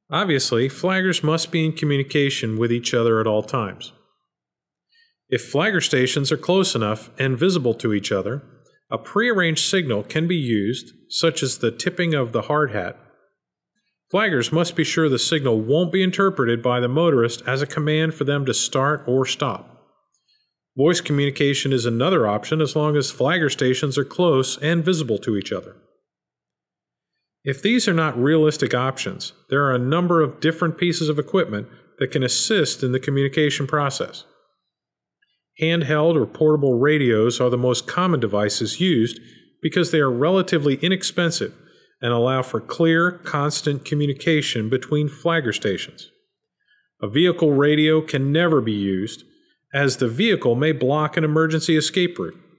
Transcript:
Obviously, flaggers must be in communication with each other at all times. If flagger stations are close enough and visible to each other, a prearranged signal can be used, such as the tipping of the hard hat. Flaggers must be sure the signal won't be interpreted by the motorist as a command for them to start or stop. Voice communication is another option as long as flagger stations are close and visible to each other. If these are not realistic options, there are a number of different pieces of equipment that can assist in the communication process. Handheld or portable radios are the most common devices used because they are relatively inexpensive and allow for clear, constant communication between flagger stations. A vehicle radio can never be used, as the vehicle may block an emergency escape route.